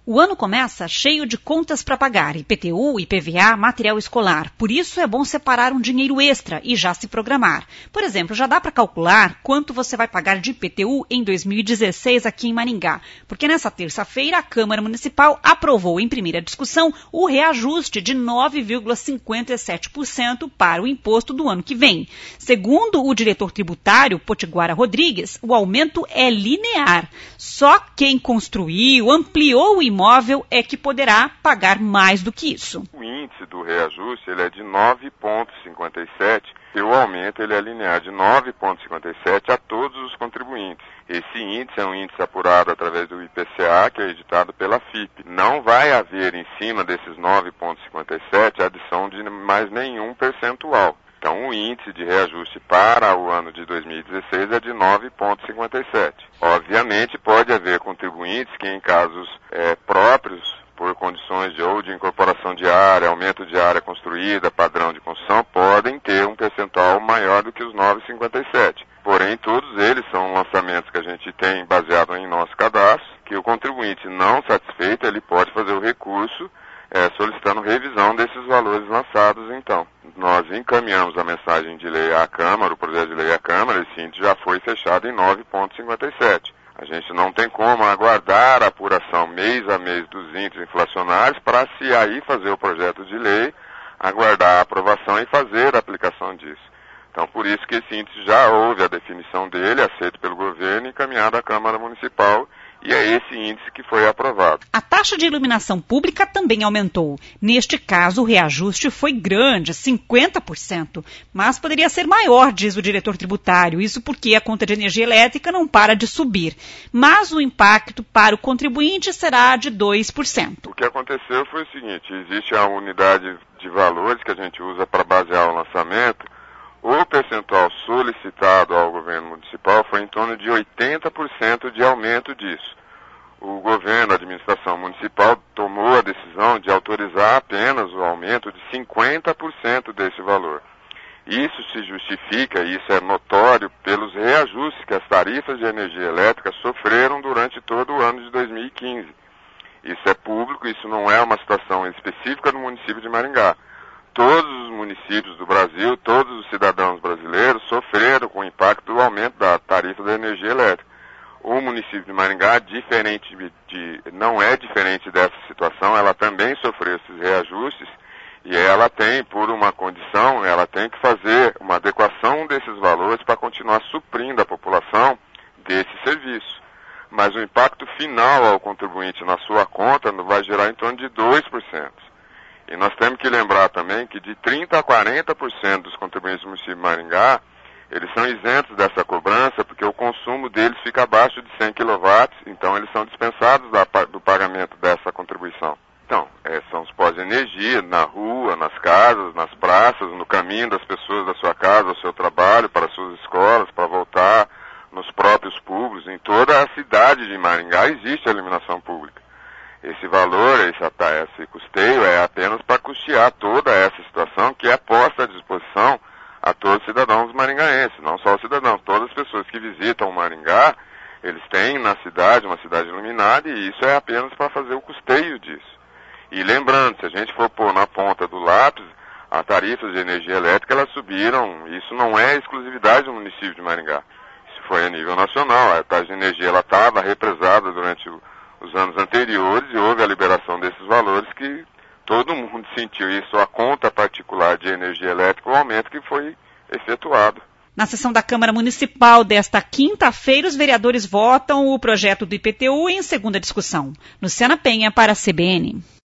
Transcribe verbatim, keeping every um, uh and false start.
O ano começa cheio de contas para pagar, I P T U, I P V A, material escolar. Por isso é bom separar um dinheiro extra e já se programar. Por exemplo, já dá para calcular quanto você vai pagar de I P T U em dois mil e dezesseis aqui em Maringá. Porque nessa terça-feira a Câmara Municipal aprovou em primeira discussão o reajuste de nove vírgula cinquenta e sete por cento para o imposto do ano que vem. Segundo o diretor tributário, Potiguara Rodrigues, o aumento é linear. Só quem construiu, ampliou o imóvel imóvel é que poderá pagar mais do que isso. O índice do reajuste ele é de nove vírgula cinquenta e sete e o aumento ele é linear de nove vírgula cinquenta e sete a todos os contribuintes. Esse índice é um índice apurado através do I P C A, que é editado pela F I P. Não vai haver em cima desses nove vírgula cinquenta e sete adição de mais nenhum percentual. Então, o índice de reajuste para o ano de dois mil e dezesseis é de nove vírgula cinquenta e sete. Obviamente, pode haver contribuintes que, em casos é, próprios, por condições de, ou de incorporação de área, aumento de área construída, padrão de construção, podem ter um percentual maior do que os nove vírgula cinquenta e sete. Porém, todos eles são lançamentos que a gente tem baseado em nosso cadastro, que o contribuinte não satisfeito, ele pode fazer o recurso É, solicitando revisão desses valores lançados, então. Nós encaminhamos a mensagem de lei à Câmara, o projeto de lei à Câmara, esse índice já foi fechado em nove vírgula cinquenta e sete. A gente não tem como aguardar a apuração mês a mês dos índices inflacionários para, se aí fazer o projeto de lei, aguardar a aprovação e fazer a aplicação disso. Então, por isso que esse índice já houve a definição dele, aceito pelo governo e encaminhado à Câmara Municipal, e é esse índice que foi aprovado. A taxa de iluminação pública também aumentou. Neste caso, o reajuste foi grande, cinquenta por cento. Mas poderia ser maior, diz o diretor tributário. Isso porque a conta de energia elétrica não para de subir. Mas o impacto para o contribuinte será de dois por cento. O que aconteceu foi o seguinte, existe a unidade de valores que a gente usa para basear o lançamento. O percentual solicitado ao governo municipal foi em torno de oitenta por cento de aumento disso. O governo, a administração municipal, tomou a decisão de autorizar apenas o aumento de cinquenta por cento desse valor. Isso se justifica, e isso é notório, pelos reajustes que as tarifas de energia elétrica sofreram durante todo o ano de dois mil e quinze. Isso é público, isso não é uma situação específica do município de Maringá. Todos os municípios do Brasil, todos os cidadãos brasileiros sofreram com o impacto do aumento da tarifa da energia elétrica. O município de Maringá, diferente de, não é diferente dessa situação, ela também sofreu esses reajustes e ela tem, por uma condição, ela tem que fazer uma adequação desses valores para continuar suprindo a população desse serviço. Mas o impacto final ao contribuinte na sua conta vai gerar em torno de dois por cento. E nós temos que lembrar também que de trinta a quarenta por cento dos contribuintes do município de Maringá, eles são isentos dessa cobrança porque o consumo deles fica abaixo de cem quilowatts, então eles são dispensados da, do pagamento dessa contribuição. Então, é, são os pós-energia na rua, nas casas, nas praças, no caminho das pessoas da sua casa, ao seu trabalho, para as suas escolas, para voltar, nos próprios públicos. Em toda a cidade de Maringá existe a iluminação pública. Esse valor, esse, esse custeio é apenas para custear toda essa situação que é posta à disposição a todos os cidadãos maringaenses, não só os cidadãos, todas as pessoas que visitam o Maringá, eles têm na cidade uma cidade iluminada e isso é apenas para fazer o custeio disso. E lembrando, se a gente for pôr na ponta do lápis, as tarifas de energia elétrica elas subiram, isso não é exclusividade do município de Maringá, isso foi a nível nacional, a taxa de energia ela estava represada durante o os anos anteriores e houve a liberação desses valores que todo mundo sentiu isso, a conta particular de energia elétrica, o aumento que foi efetuado. Na sessão da Câmara Municipal desta quinta-feira, os vereadores votam o projeto do I P T U em segunda discussão. Luciana Penha para a C B N.